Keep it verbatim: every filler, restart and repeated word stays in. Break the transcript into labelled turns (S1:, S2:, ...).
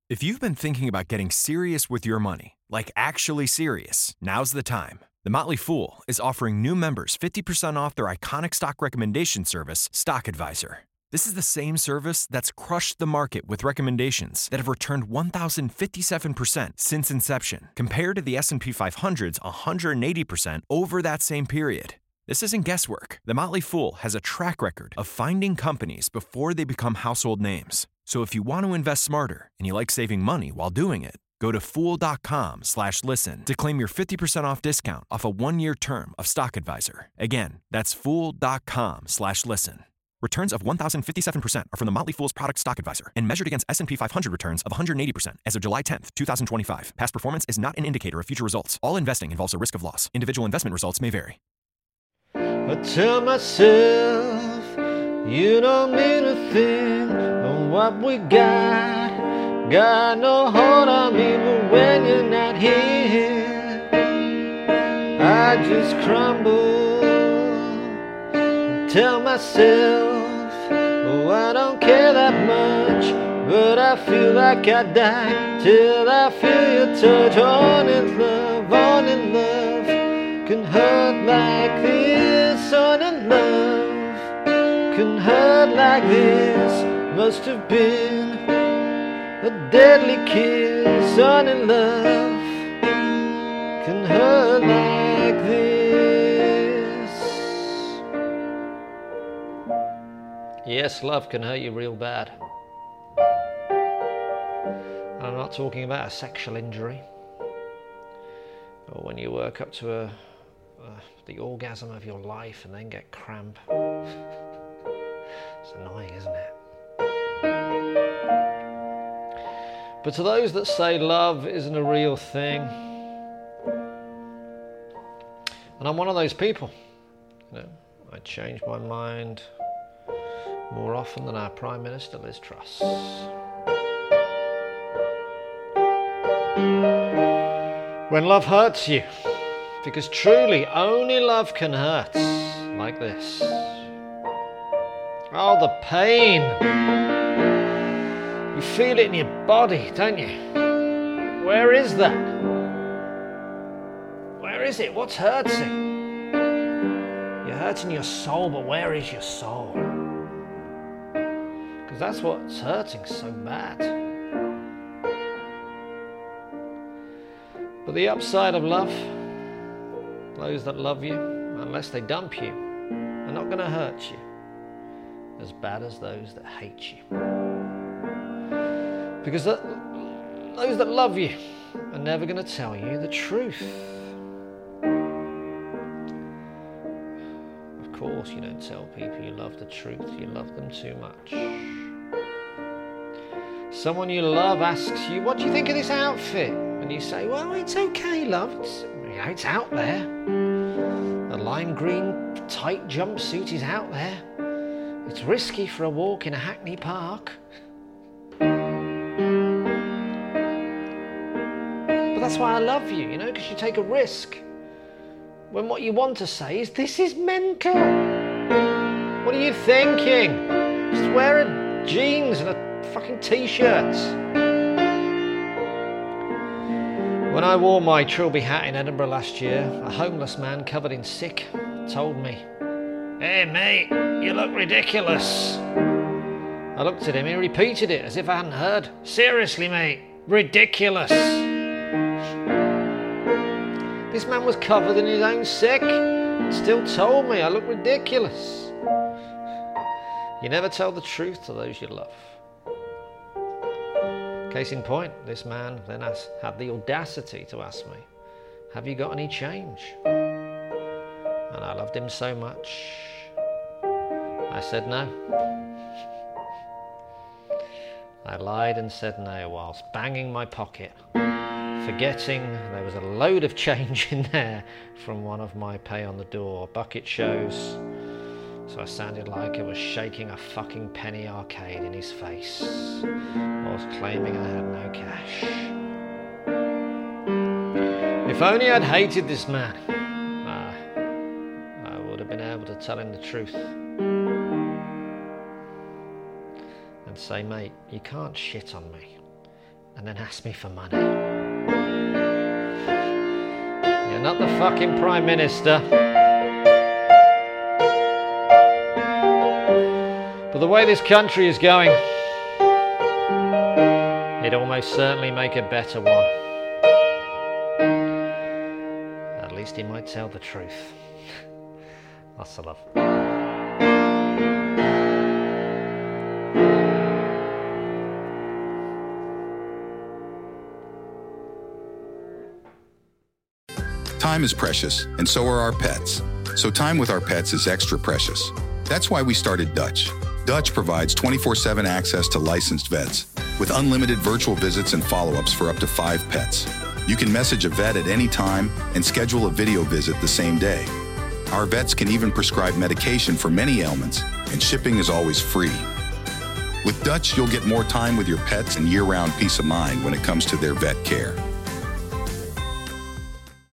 S1: If you've been thinking about getting serious with your money, like actually serious, now's the time. The Motley Fool is offering new members fifty percent off their iconic stock recommendation service, Stock Advisor. This is the same service that's crushed the market with recommendations that have returned one thousand fifty-seven percent since inception, compared to the S and P five hundred's one hundred eighty percent over that same period. This isn't guesswork. The Motley Fool has a track record of finding companies before they become household names. So if you want to invest smarter and you like saving money while doing it, go to fool.com slash listen to claim your fifty percent off discount off a one-year term of Stock Advisor. Again, that's fool.com slash listen. Returns of one thousand fifty-seven percent are from the Motley Fool's product Stock Advisor and measured against S and P five hundred returns of one hundred eighty percent as of July tenth, twenty twenty-five. Past performance is not an indicator of future results. All investing involves a risk of loss. Individual investment results may vary.
S2: I tell myself you don't mean a thing on what we got. Got no hold on me, but when you're not here, I just crumble. Tell myself, oh, I don't care that much, but I feel like I die till I feel your touch. On in love, on in love, can hurt like this. On in love, can hurt like this. Must have been a deadly kiss. On in love, can hurt like this. Yes, love can hurt you real bad. And I'm not talking about a sexual injury, or when you work up to a, uh, the orgasm of your life and then get cramp. It's annoying, isn't it? But to those that say love isn't a real thing, and I'm one of those people, you know, I change my mind more often than our Prime Minister Liz Truss. When love hurts you, because truly only love can hurt like this. Oh, the pain. You feel it in your body, don't you? Where is that? Where is it? What's hurting? You're hurting your soul, but where is your soul? Because that's what's hurting so bad. But the upside of love, those that love you, unless they dump you, are not going to hurt you as bad as those that hate you. Because that, those that love you are never going to tell you the truth. Of course, you don't tell people you love the truth. You love them too much. Someone you love asks you, what do you think of this outfit? And you say, well, it's okay, love. It's, yeah, it's out there. The lime green tight jumpsuit is out there. It's risky for a walk in a Hackney Park. But that's why I love you, you know, because you take a risk. When what you want to say is, this is mental. What are you thinking? Just wear a jeans and a fucking t-shirt. When I wore my Trilby hat in Edinburgh last year, a homeless man covered in sick told me, hey mate, you look ridiculous. I looked at him, he repeated it as if I hadn't heard. Seriously mate, ridiculous. This man was covered in his own sick and still told me I look ridiculous. You never tell the truth to those you love. Case in point, this man then asked, had the audacity to ask me, have you got any change? And I loved him so much, I said no. I lied and said no whilst banging my pocket, forgetting there was a load of change in there from one of my pay on the door bucket shows. So I sounded like I was shaking a fucking penny arcade in his face whilst claiming I had no cash. If only I'd hated this man, uh, I would have been able to tell him the truth and say, mate, you can't shit on me and then ask me for money. You're not the fucking Prime Minister. But the way this country is going, it'd almost certainly make a better one. At least he might tell the truth. Lots of love.
S3: Time is precious, and so are our pets. So time with our pets is extra precious. That's why we started Dutch. Dutch provides twenty-four seven access to licensed vets, with unlimited virtual visits and follow-ups for up to five pets. You can message a vet at any time and schedule a video visit the same day. Our vets can even prescribe medication for many ailments, and shipping is always free. With Dutch, you'll get more time with your pets and year-round peace of mind when it comes to their vet care.